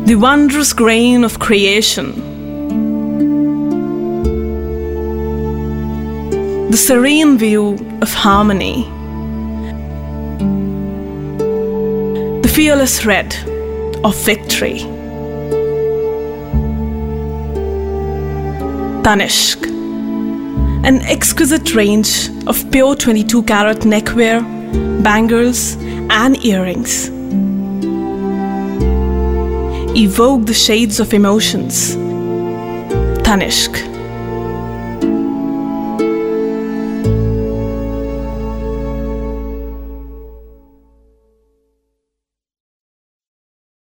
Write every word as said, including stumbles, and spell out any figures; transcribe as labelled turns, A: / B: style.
A: the wondrous grain of creation, the serene view of harmony, the fearless red of victory. Tanishq, an exquisite range of pure twenty-two carat neckwear, bangles and earrings. Evoke the shades of emotions. Tanishq.